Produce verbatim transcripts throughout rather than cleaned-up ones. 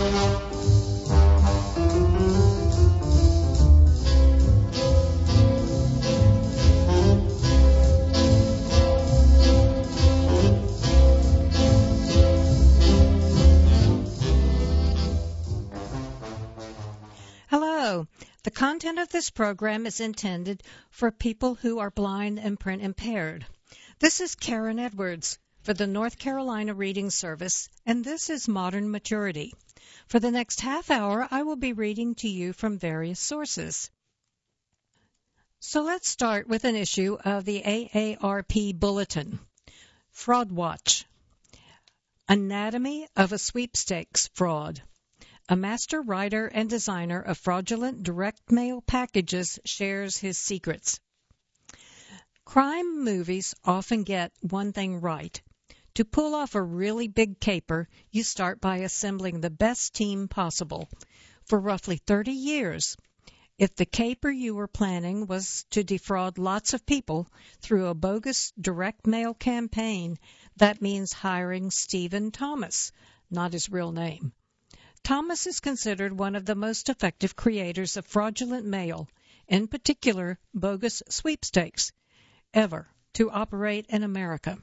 Hello. The content of this program is intended for people who are blind and print impaired. This is Karen Edwards for the North Carolina Reading Service, and this is Modern Maturity. For the next half hour, I will be reading to you from various sources. So let's start with an issue of the A A R P Bulletin. Fraud Watch. Anatomy of a Sweepstakes Fraud. A master writer and designer of fraudulent direct mail packages shares his secrets. Crime movies often get one thing right. To pull off a really big caper, you start by assembling the best team possible. For roughly thirty years, if the caper you were planning was to defraud lots of people through a bogus direct mail campaign, that means hiring Stephen Thomas, not his real name. Thomas is considered one of the most effective creators of fraudulent mail, in particular bogus sweepstakes, ever to operate in America.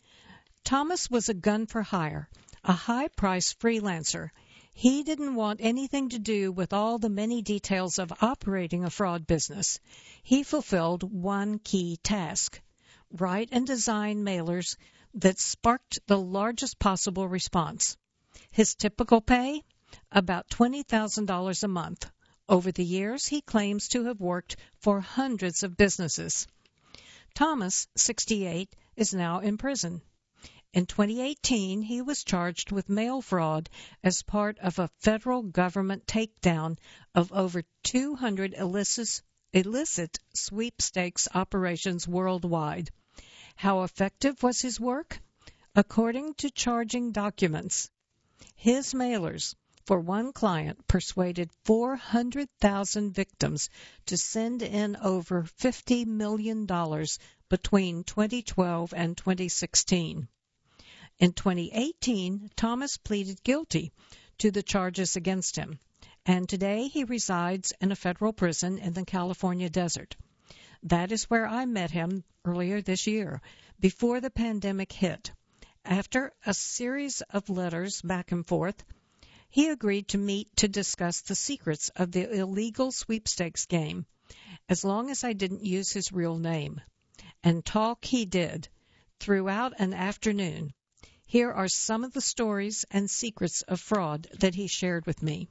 Thomas was a gun for hire, a high-priced freelancer. He didn't want anything to do with all the many details of operating a fraud business. He fulfilled one key task: write and design mailers that sparked the largest possible response. His typical pay? About twenty thousand dollars a month. Over the years, he claims to have worked for hundreds of businesses. Thomas, sixty-eight, is now in prison. In twenty eighteen, he was charged with mail fraud as part of a federal government takedown of over two hundred illicit, illicit sweepstakes operations worldwide. How effective was his work? According to charging documents, his mailers for one client persuaded four hundred thousand victims to send in over fifty million dollars between twenty twelve and twenty sixteen. In twenty eighteen, Thomas pleaded guilty to the charges against him, and today he resides in a federal prison in the California desert. That is where I met him earlier this year, before the pandemic hit. After a series of letters back and forth, he agreed to meet to discuss the secrets of the illegal sweepstakes game, as long as I didn't use his real name. And talk he did, throughout an afternoon. Here are some of the stories and secrets of fraud that he shared with me.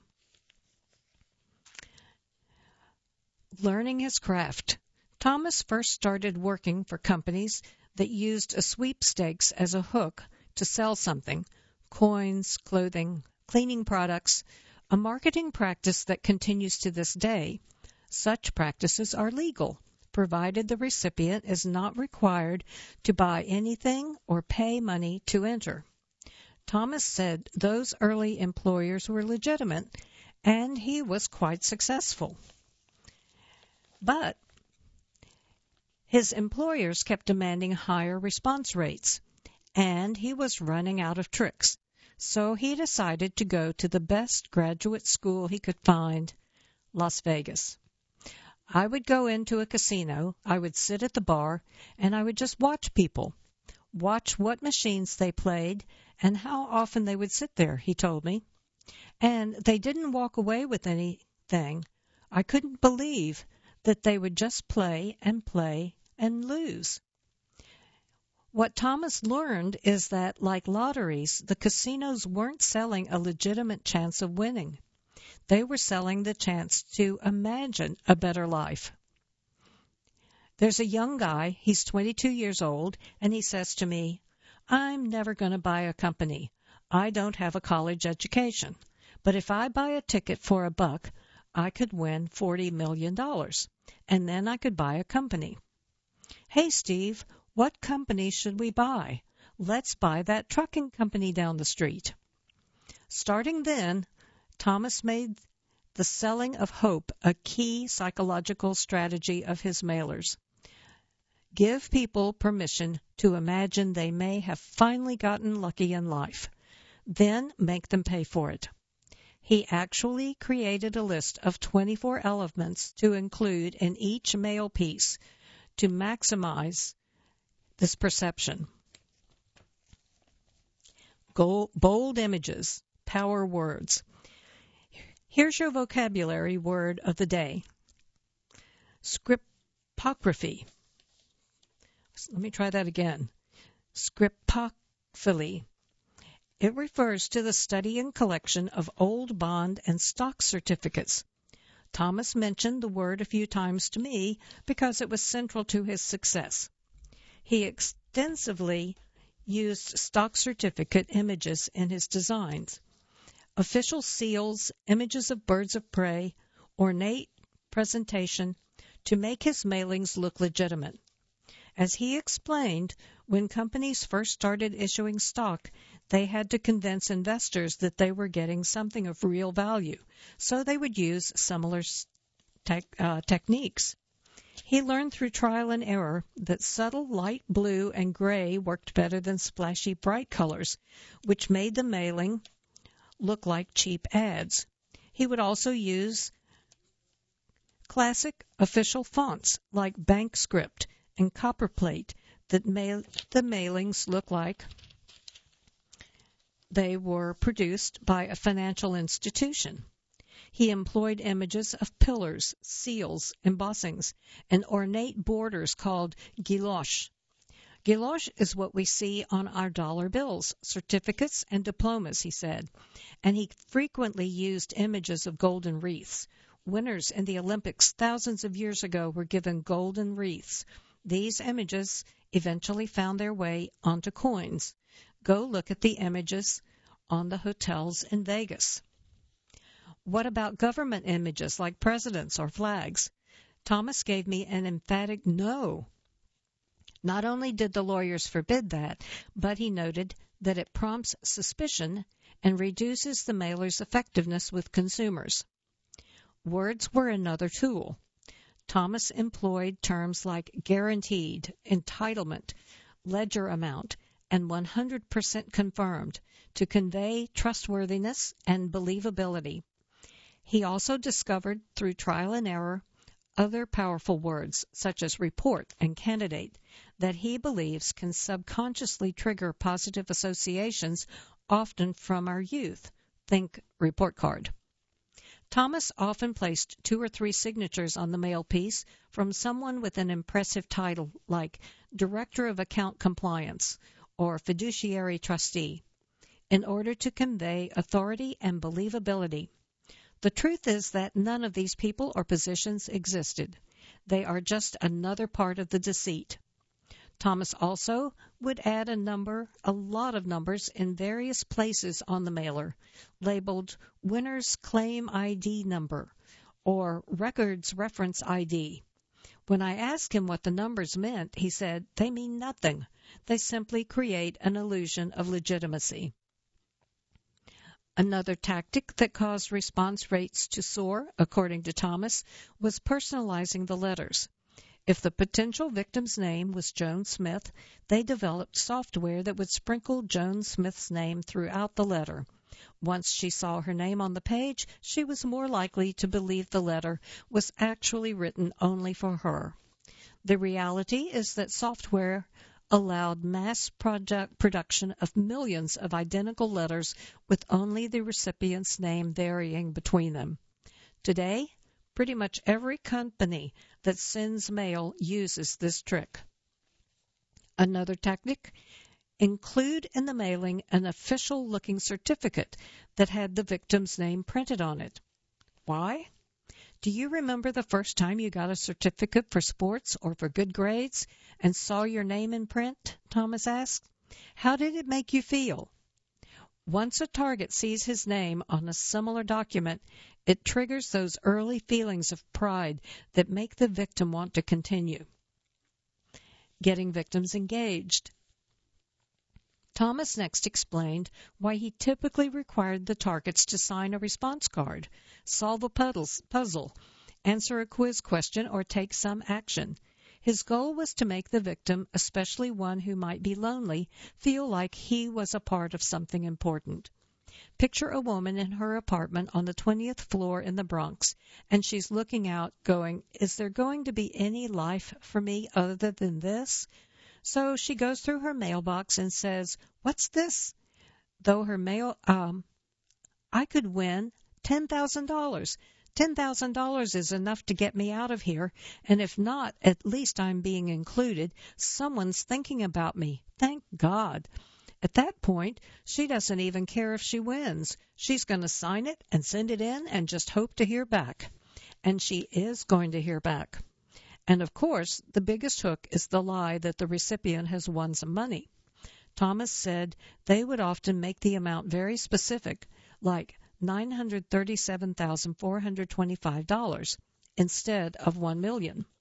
Learning his craft. Thomas first started working for companies that used a sweepstakes as a hook to sell something: coins, clothing, cleaning products, a marketing practice that continues to this day. Such practices are legal, provided the recipient is not required to buy anything or pay money to enter. Thomas said those early employers were legitimate, and he was quite successful. But his employers kept demanding higher response rates, and he was running out of tricks. So he decided to go to the best graduate school he could find, Las Vegas. I would go into a casino, I would sit at the bar, and I would just watch people, watch what machines they played and how often they would sit there, he told me. And they didn't walk away with anything. I couldn't believe that they would just play and play and lose. What Thomas learned is that, like lotteries, the casinos weren't selling a legitimate chance of winning. They were selling the chance to imagine a better life. There's a young guy, he's twenty-two years old, and he says to me, "I'm never going to buy a company. I don't have a college education. But if I buy a ticket for a buck, I could win forty million dollars, and then I could buy a company." "Hey, Steve, what company should we buy? Let's buy that trucking company down the street." Starting then, Thomas made the selling of hope a key psychological strategy of his mailers. Give people permission to imagine they may have finally gotten lucky in life. Then make them pay for it. He actually created a list of twenty-four elements to include in each mail piece to maximize this perception. Gold, bold images, power words. Here's your vocabulary word of the day. Scriptography. Let me try that again. Scriptography. It refers to the study and collection of old bond and stock certificates. Thomas mentioned the word a few times to me because it was central to his success. He extensively used stock certificate images in his designs. Official seals, images of birds of prey, ornate presentation to make his mailings look legitimate. As he explained, when companies first started issuing stock, they had to convince investors that they were getting something of real value, so they would use similar te- uh, techniques. He learned through trial and error that subtle light blue and gray worked better than splashy bright colors, which made the mailing look like cheap ads. He would also use classic official fonts like bank script and copperplate that made the mailings look like they were produced by a financial institution. He employed images of pillars, seals, embossings, and ornate borders called guilloche. Guilloche is what we see on our dollar bills, certificates, and diplomas, he said, and he frequently used images of golden wreaths. Winners in the Olympics thousands of years ago were given golden wreaths. These images eventually found their way onto coins. Go look at the images on the hotels in Vegas. What about government images like presidents or flags? Thomas gave me an emphatic no. Not only did the lawyers forbid that, but he noted that it prompts suspicion and reduces the mailer's effectiveness with consumers. Words were another tool. Thomas employed terms like guaranteed, entitlement, ledger amount, and one hundred percent confirmed to convey trustworthiness and believability. He also discovered through trial and error other powerful words, such as report and candidate, that he believes can subconsciously trigger positive associations, often from our youth. Think report card. Thomas often placed two or three signatures on the mail piece from someone with an impressive title like Director of Account Compliance or Fiduciary Trustee, in order to convey authority and believability. The truth is that none of these people or positions existed. They are just another part of the deceit. Thomas also would add a number, a lot of numbers in various places on the mailer, labeled Winner's Claim I D Number or Records Reference I D. When I asked him what the numbers meant, he said, they mean nothing. They simply create an illusion of legitimacy. Another tactic that caused response rates to soar, according to Thomas, was personalizing the letters. If the potential victim's name was Joan Smith, they developed software that would sprinkle Joan Smith's name throughout the letter. Once she saw her name on the page, she was more likely to believe the letter was actually written only for her. The reality is that software allowed mass product production of millions of identical letters with only the recipient's name varying between them. Today, pretty much every company that sends mail uses this trick. Another tactic: include in the mailing an official-looking certificate that had the victim's name printed on it. Why? Do you remember the first time you got a certificate for sports or for good grades and saw your name in print? Thomas asked. How did it make you feel? Once a target sees his name on a similar document, it triggers those early feelings of pride that make the victim want to continue. Getting victims engaged. Thomas next explained why he typically required the targets to sign a response card, solve a puzzle, answer a quiz question, or take some action. His goal was to make the victim, especially one who might be lonely, feel like he was a part of something important. Picture a woman in her apartment on the twentieth floor in the Bronx, and she's looking out going, is there going to be any life for me other than this? So she goes through her mailbox and says, what's this? Though her mail, um, I could win ten thousand dollars. ten thousand dollars is enough to get me out of here, and if not, at least I'm being included. Someone's thinking about me. Thank God. At that point, she doesn't even care if she wins. She's going to sign it and send it in and just hope to hear back. And she is going to hear back. And of course, the biggest hook is the lie that the recipient has won some money. Thomas said they would often make the amount very specific, like nine hundred thirty-seven thousand four hundred twenty-five dollars instead of one million dollars.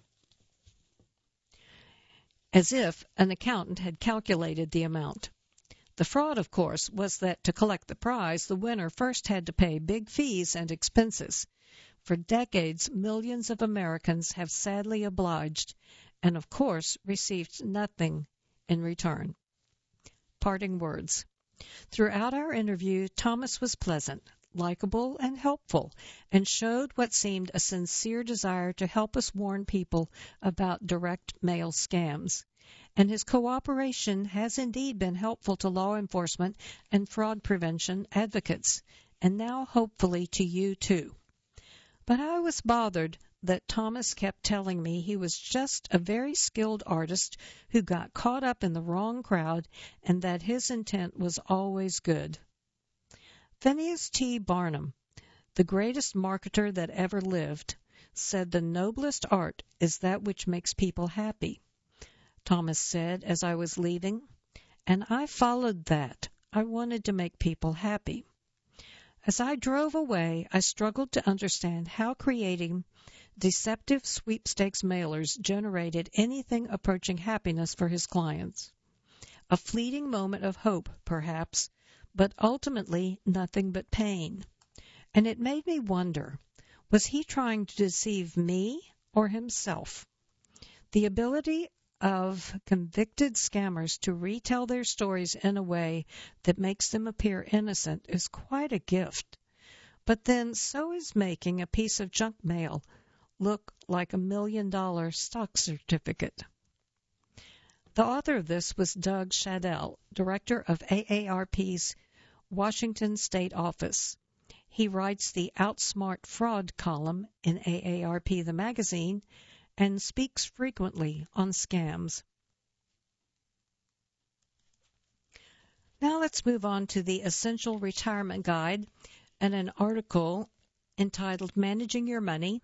As if an accountant had calculated the amount. The fraud, of course, was that to collect the prize, the winner first had to pay big fees and expenses. For decades, millions of Americans have sadly obliged and, of course, received nothing in return. Parting words. Throughout our interview, Thomas was pleasant, likable, and helpful, and showed what seemed a sincere desire to help us warn people about direct mail scams. And his cooperation has indeed been helpful to law enforcement and fraud prevention advocates, and now hopefully to you too. But I was bothered that Thomas kept telling me he was just a very skilled artist who got caught up in the wrong crowd and that his intent was always good. Phineas T. Barnum, the greatest marketer that ever lived, said the noblest art is that which makes people happy. Thomas said as I was leaving, and I followed that. I wanted to make people happy. As I drove away, I struggled to understand how creating deceptive sweepstakes mailers generated anything approaching happiness for his clients. A fleeting moment of hope, perhaps, but ultimately nothing but pain. And it made me wonder, was he trying to deceive me or himself? The ability of convicted scammers to retell their stories in a way that makes them appear innocent is quite a gift. But then so is making a piece of junk mail look like a million-dollar stock certificate. The author of this was Doug Shadell, director of A A R P's Washington State Office. He writes the Outsmart Fraud column in A A R P, the magazine, and speaks frequently on scams. Now let's move on to the Essential Retirement Guide and an article entitled Managing Your Money.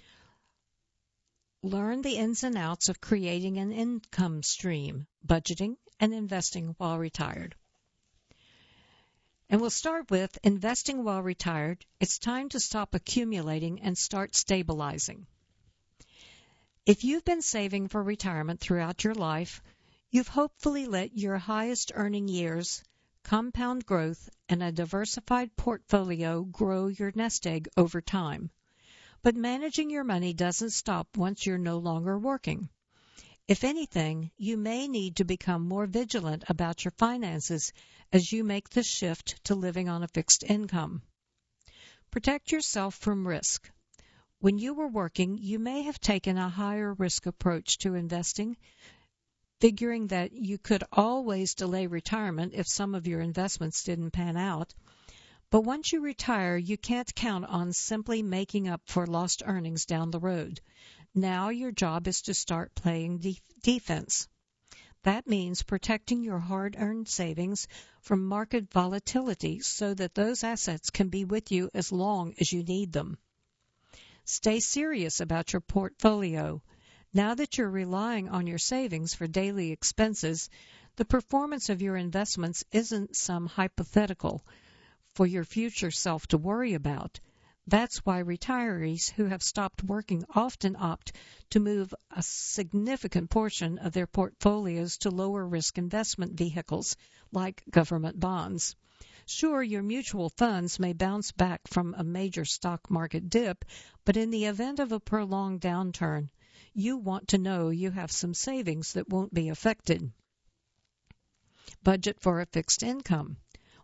Learn the ins and outs of creating an income stream, budgeting, and investing while retired. And we'll start with investing while retired. It's time to stop accumulating and start stabilizing. If you've been saving for retirement throughout your life, you've hopefully let your highest earning years, compound growth, and a diversified portfolio grow your nest egg over time. But managing your money doesn't stop once you're no longer working. If anything, you may need to become more vigilant about your finances as you make the shift to living on a fixed income. Protect yourself from risk. When you were working, you may have taken a higher risk approach to investing, figuring that you could always delay retirement if some of your investments didn't pan out. But once you retire, you can't count on simply making up for lost earnings down the road. Now your job is to start playing de- defense. That means protecting your hard-earned savings from market volatility so that those assets can be with you as long as you need them. Stay serious about your portfolio. Now that you're relying on your savings for daily expenses, the performance of your investments isn't some hypothetical for your future self to worry about. That's why retirees who have stopped working often opt to move a significant portion of their portfolios to lower-risk investment vehicles like government bonds. Sure, your mutual funds may bounce back from a major stock market dip, but in the event of a prolonged downturn, you want to know you have some savings that won't be affected. Budget for a fixed income.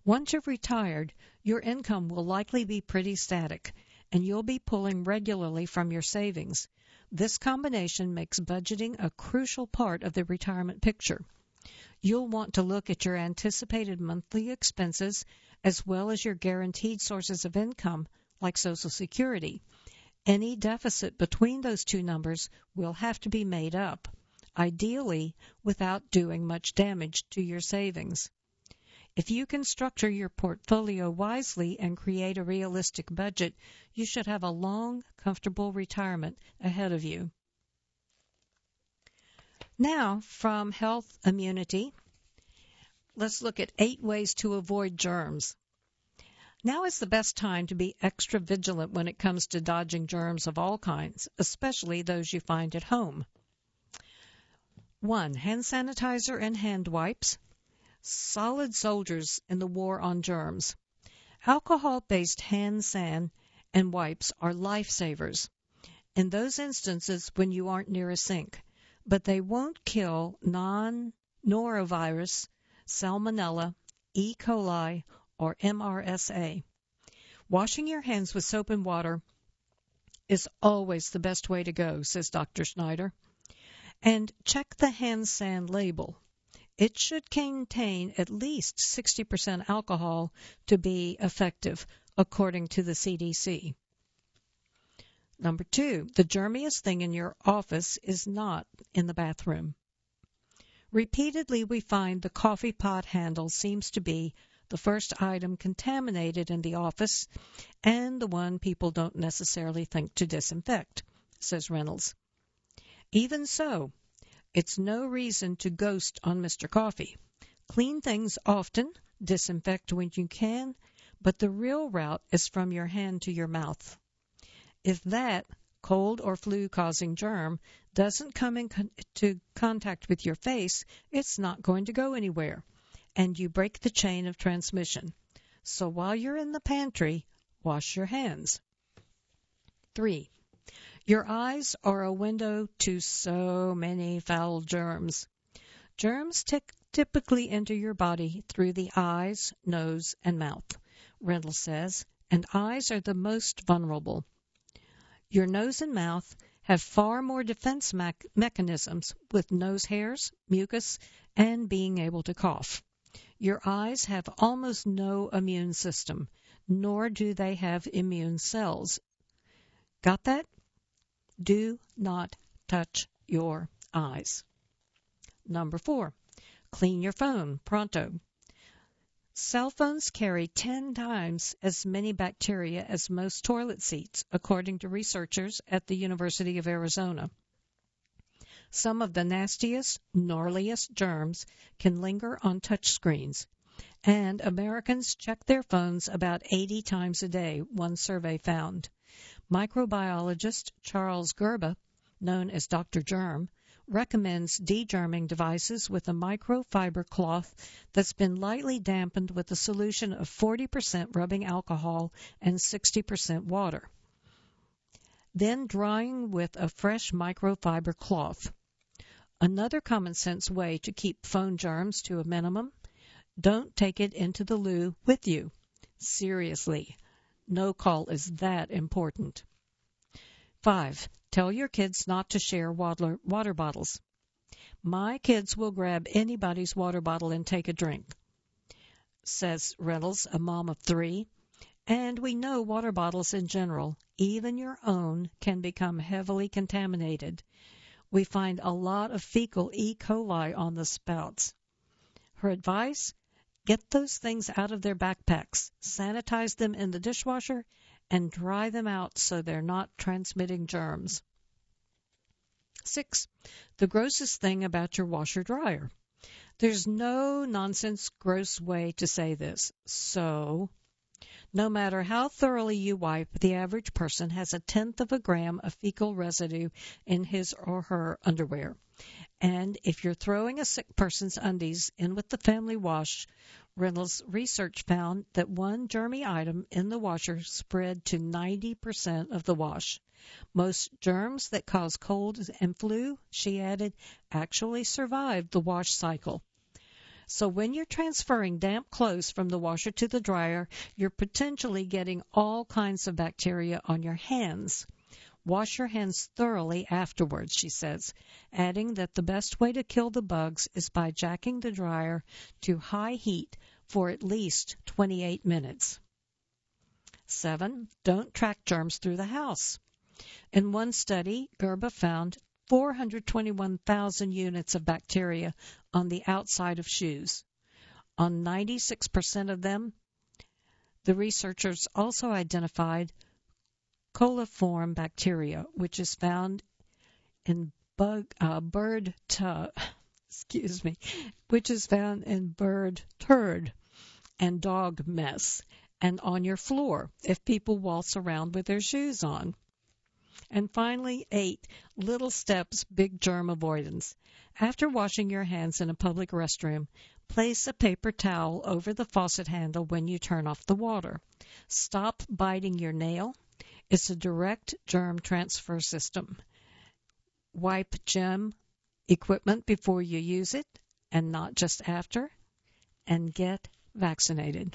Once you're retired, your income will likely be pretty static, and you'll be pulling regularly from your savings. This combination makes budgeting a crucial part of the retirement picture. You'll want to look at your anticipated monthly expenses as well as your guaranteed sources of income, like Social Security. Any deficit between those two numbers will have to be made up, ideally without doing much damage to your savings. If you can structure your portfolio wisely and create a realistic budget, you should have a long, comfortable retirement ahead of you. Now, from Health Immunity, let's look at eight ways to avoid germs. Now is the best time to be extra vigilant when it comes to dodging germs of all kinds, especially those you find at home. One, hand sanitizer and hand wipes. Solid soldiers in the war on germs. Alcohol-based hand san and wipes are lifesavers in those instances when you aren't near a sink, but they won't kill non-norovirus, salmonella, E. coli, or M R S A. Washing your hands with soap and water is always the best way to go, says Doctor Schneider. And check the hand san label. It should contain at least sixty percent alcohol to be effective, according to the C D C. Number two, the germiest thing in your office is not in the bathroom. Repeatedly, we find the coffee pot handle seems to be the first item contaminated in the office and the one people don't necessarily think to disinfect, says Reynolds. Even so, it's no reason to ghost on Mister Coffee. Clean things often, disinfect when you can, but the real route is from your hand to your mouth. If that cold or flu-causing germ doesn't come into con- contact with your face, it's not going to go anywhere, and you break the chain of transmission. So while you're in the pantry, wash your hands. Three, your eyes are a window to so many foul germs. Germs t- typically enter your body through the eyes, nose, and mouth, Reynolds says, and eyes are the most vulnerable. Your nose and mouth have far more defense me- mechanisms with nose hairs, mucus, and being able to cough. Your eyes have almost no immune system, nor do they have immune cells. Got that? Do not touch your eyes. Number four, clean your phone pronto. Cell phones carry ten times as many bacteria as most toilet seats, according to researchers at the University of Arizona. Some of the nastiest, gnarliest germs can linger on touchscreens, and Americans check their phones about eighty times a day, one survey found. Microbiologist Charles Gerba, known as Doctor Germ, recommends degerming devices with a microfiber cloth that's been lightly dampened with a solution of forty percent rubbing alcohol and sixty percent water. Then drying with a fresh microfiber cloth. Another common sense way to keep phone germs to a minimum: don't take it into the loo with you. Seriously, no call is that important. Five, tell your kids not to share water, water bottles. My kids will grab anybody's water bottle and take a drink, says Reynolds, a mom of three. And we know water bottles in general, even your own, can become heavily contaminated. We find a lot of fecal E. coli on the spouts. Her advice? Get those things out of their backpacks, sanitize them in the dishwasher, and dry them out so they're not transmitting germs. Six, the grossest thing about your washer-dryer. There's no nonsense, gross way to say this. So, no matter how thoroughly you wipe, the average person has a tenth of a gram of fecal residue in his or her underwear. And if you're throwing a sick person's undies in with the family wash, Reynolds' research found that one germy item in the washer spread to ninety percent of the wash. Most germs that cause cold and flu, she added, actually survived the wash cycle. So when you're transferring damp clothes from the washer to the dryer, you're potentially getting all kinds of bacteria on your hands. Wash your hands thoroughly afterwards, she says, adding that the best way to kill the bugs is by jacking the dryer to high heat for at least twenty-eight minutes. Seven, don't track germs through the house. In one study, Gerba found four hundred twenty-one thousand units of bacteria on the outside of shoes. On ninety-six percent of them, the researchers also identified coliform bacteria, which is found in bug, uh, bird tu- excuse me, which is found in bird turd and dog mess and on your floor if people waltz around with their shoes on. And finally, eight, little steps, big germ avoidance. After washing your hands in a public restroom, place a paper towel over the faucet handle when you turn off the water. Stop biting your nail. It's a direct germ transfer system. Wipe gym equipment before you use it and not just after. And get vaccinated.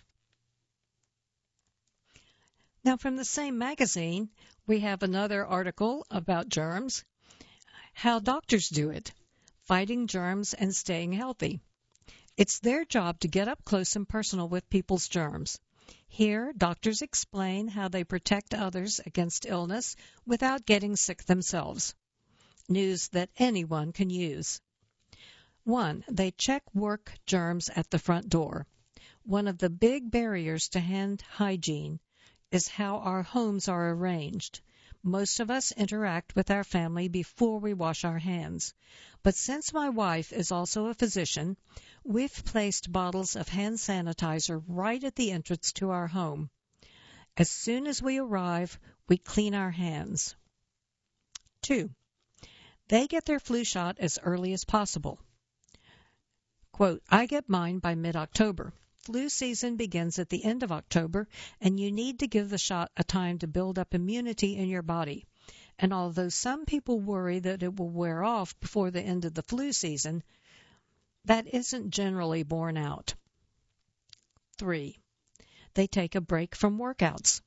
Now, from the same magazine, we have another article about germs, how doctors do it, fighting germs and staying healthy. It's their job to get up close and personal with people's germs. Here, doctors explain how they protect others against illness without getting sick themselves. News that anyone can use. One, they check work germs at the front door. One of the big barriers to hand hygiene is how our homes are arranged. Most of us interact with our family before we wash our hands. But since my wife is also a physician, we've placed bottles of hand sanitizer right at the entrance to our home. As soon as we arrive, we clean our hands. Two, they get their flu shot as early as possible. Quote, I get mine by mid-October. Flu season begins at the end of October, and you need to give the shot a time to build up immunity in your body. And although some people worry that it will wear off before the end of the flu season, that isn't generally borne out. Three, they take a break from workouts.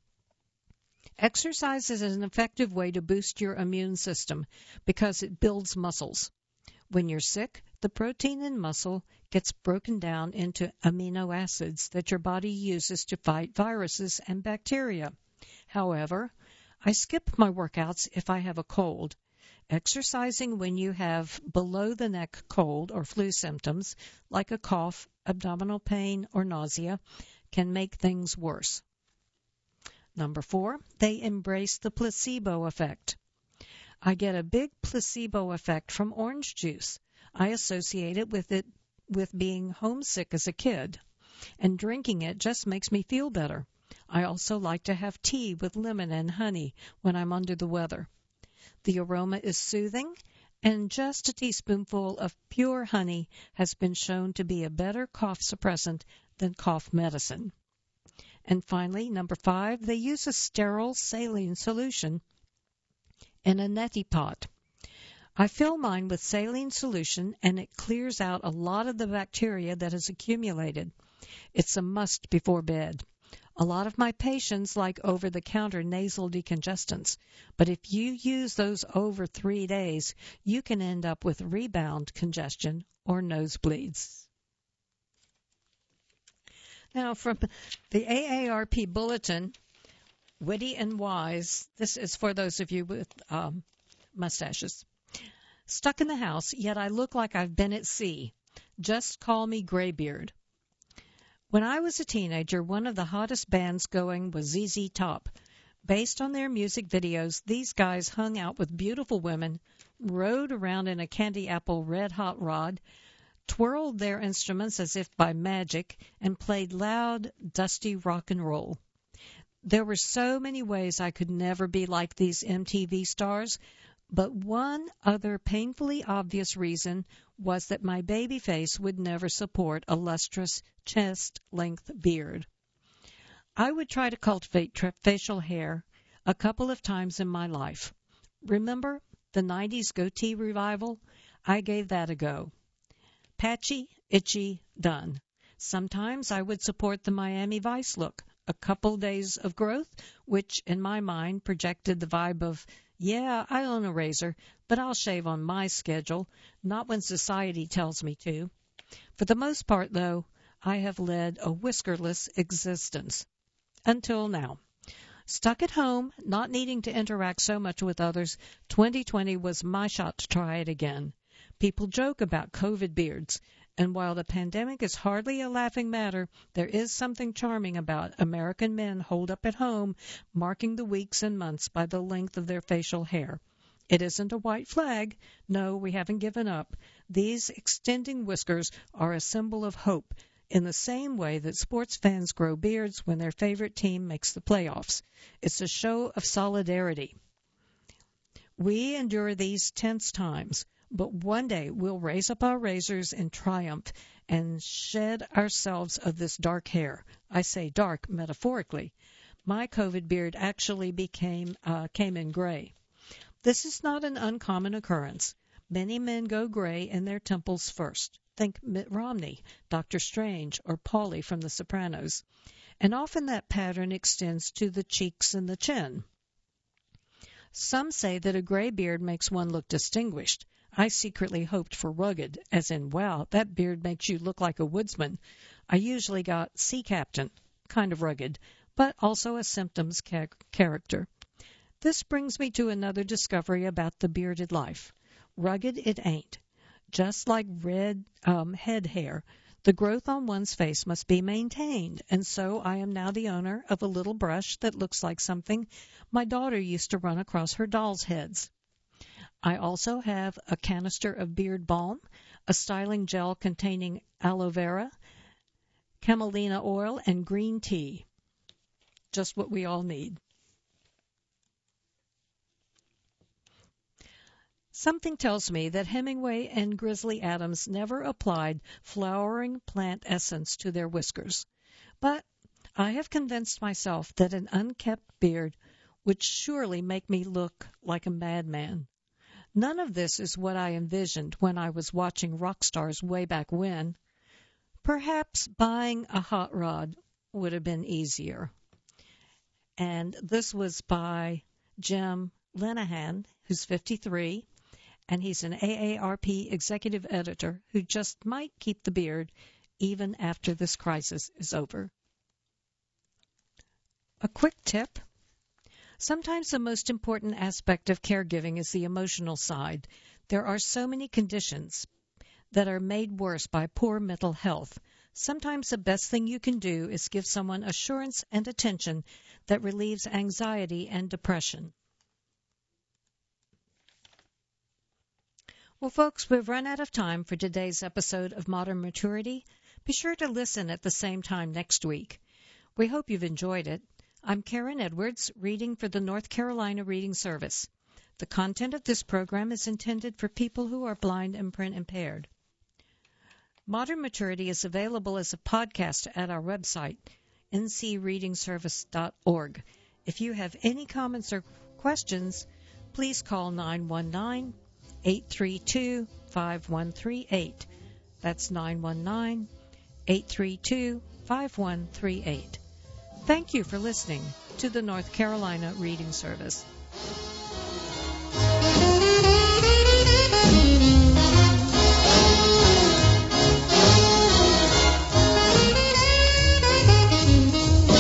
Exercise is an effective way to boost your immune system because it builds muscles. When you're sick, the protein in muscle gets broken down into amino acids that your body uses to fight viruses and bacteria. However, I skip my workouts if I have a cold. Exercising when you have below-the-neck cold or flu symptoms, like a cough, abdominal pain, or nausea, can make things worse. Number four, they embrace the placebo effect. I get a big placebo effect from orange juice. I associate it with it with being homesick as a kid, and drinking it just makes me feel better. I also like to have tea with lemon and honey when I'm under the weather. The aroma is soothing, and just a teaspoonful of pure honey has been shown to be a better cough suppressant than cough medicine. And finally, number five, they use a sterile saline solution in a neti pot. I fill mine with saline solution, and it clears out a lot of the bacteria that has accumulated. It's a must before bed. A lot of my patients like over-the-counter nasal decongestants, but if you use those over three days, you can end up with rebound congestion or nosebleeds. Now, from the A A R P Bulletin, Witty and Wise, this is for those of you with um, mustaches. Stuck in the house, yet I look like I've been at sea. Just call me Graybeard. When I was a teenager, one of the hottest bands going was Z Z Top. Based on their music videos, these guys hung out with beautiful women, rode around in a candy apple red-hot rod, twirled their instruments as if by magic, and played loud, dusty rock and roll. There were so many ways I could never be like these M T V stars, but one other painfully obvious reason was that my baby face would never support a lustrous chest-length beard. I would try to cultivate tra- facial hair a couple of times in my life. Remember the nineties goatee revival? I gave that a go. Patchy, itchy, done. Sometimes I would support the Miami Vice look, a couple days of growth, which in my mind projected the vibe of, yeah, I own a razor, but I'll shave on my schedule, not when society tells me to. For the most part, though, I have led a whiskerless existence. Until now. Stuck at home, not needing to interact so much with others, twenty twenty was my shot to try it again. People joke about COVID beards, and while the pandemic is hardly a laughing matter, there is something charming about American men holed up at home, marking the weeks and months by the length of their facial hair. It isn't a white flag. No, we haven't given up. These extending whiskers are a symbol of hope, in the same way that sports fans grow beards when their favorite team makes the playoffs. It's a show of solidarity. We endure these tense times, but one day we'll raise up our razors in triumph and shed ourselves of this dark hair. I say dark metaphorically. My COVID beard actually became uh, came in gray. This is not an uncommon occurrence. Many men go gray in their temples first. Think Mitt Romney, Doctor Strange, or Paulie from The Sopranos. And often that pattern extends to the cheeks and the chin. Some say that a gray beard makes one look distinguished. I secretly hoped for rugged, as in, wow, that beard makes you look like a woodsman. I usually got sea captain, kind of rugged, but also a symptoms ca- character. This brings me to another discovery about the bearded life. Rugged it ain't. Just like red um, head hair, the growth on one's face must be maintained, and so I am now the owner of a little brush that looks like something my daughter used to run across her doll's heads. I also have a canister of beard balm, a styling gel containing aloe vera, camelina oil, and green tea. Just what we all need. Something tells me that Hemingway and Grizzly Adams never applied flowering plant essence to their whiskers. But I have convinced myself that an unkept beard would surely make me look like a madman. None of this is what I envisioned when I was watching rock stars way back when. Perhaps buying a hot rod would have been easier. And this was by Jim Lenahan, who's fifty-three. And he's an A A R P executive editor who just might keep the beard even after this crisis is over. A quick tip. Sometimes the most important aspect of caregiving is the emotional side. There are so many conditions that are made worse by poor mental health. Sometimes the best thing you can do is give someone assurance and attention that relieves anxiety and depression. Well, folks, we've run out of time for today's episode of Modern Maturity. Be sure to listen at the same time next week. We hope you've enjoyed it. I'm Karen Edwards, reading for the North Carolina Reading Service. The content of this program is intended for people who are blind and print impaired. Modern Maturity is available as a podcast at our website, n c reading service dot org. If you have any comments or questions, please call nine one nine, eight three two, five one three eight. That's nine one nine, eight three two, five one three eight. Thank you for listening to the North Carolina Reading Service.